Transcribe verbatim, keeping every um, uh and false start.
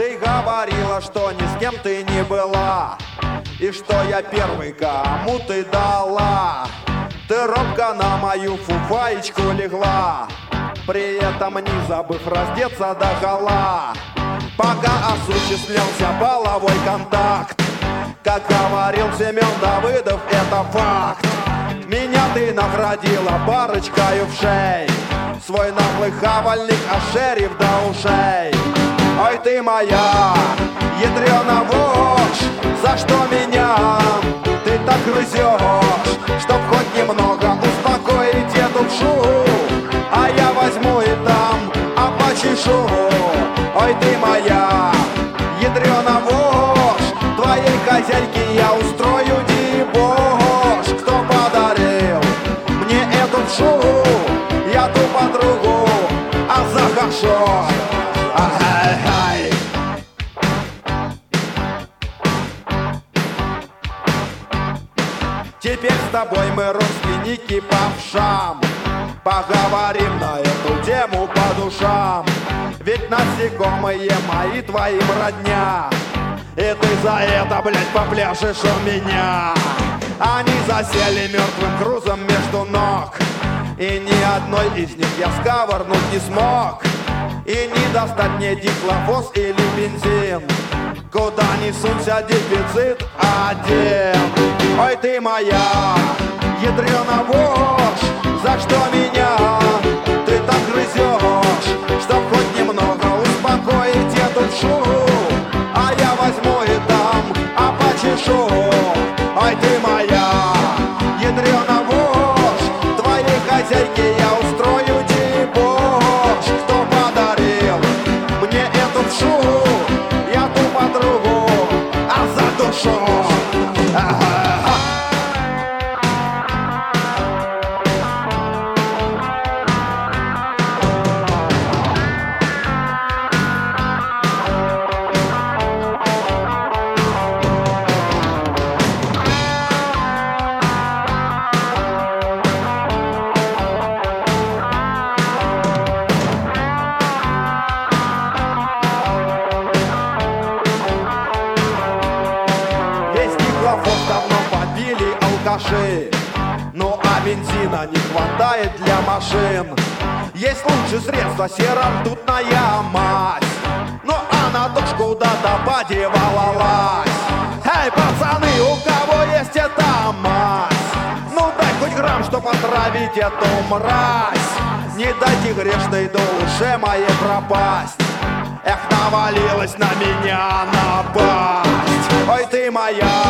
Ты говорила, что ни с кем ты не была, и что я первый, кому ты дала. Ты робко на мою фуфаечку легла, при этом не забыв раздеться догола. Пока осуществлялся половой контакт, как говорил Семен Давыдов, это факт. Меня ты наградила парочкой вшей, свой наглый хавальник ошерив до ушей. Ой, ты моя ядрёна вошь, за что меня ты так грызешь? Чтоб хоть немного успокоить эту вшу, а я возьму и там, а почешу. Ой, ты моя ядрёна вошь, твоей хозяйке я устрою дебош. Кто подарил мне эту вшу? Я ту подругу, а захошо. Ай-ай-ай. Теперь с тобой мы родственники по вшам, поговорим на эту тему по душам. Ведь насекомые мои твоим родня, и ты за это, блядь, попляшешь у меня. Они засели мертвым грузом между ног, и ни одной из них я сковырнуть не смог. И не достать мне дихлофос или бензин, куда ни сунься, дефицит один. Ой, ты моя ядрёна вошь, за что меня ты так грызешь? Чтоб хоть немного успокоить эту вшу, а я возьму и дам, а почешу. Ой, ты моя ядрёна вошь, твоей хозяйке я устрою дебош. Кто подарил мне эту вшу? Я ту подругу, а за душу. Ага. Ну а бензина не хватает для машин. Есть лучшее средство, серо-ртутная мазь, но она тоже куда-то подевалась. Эй, пацаны, у кого есть эта мазь? Ну дай хоть грамм, чтоб отравить эту мразь. Не дайте грешной душе моей пропасть. Эх, навалилась на меня напасть. Ой, ты моя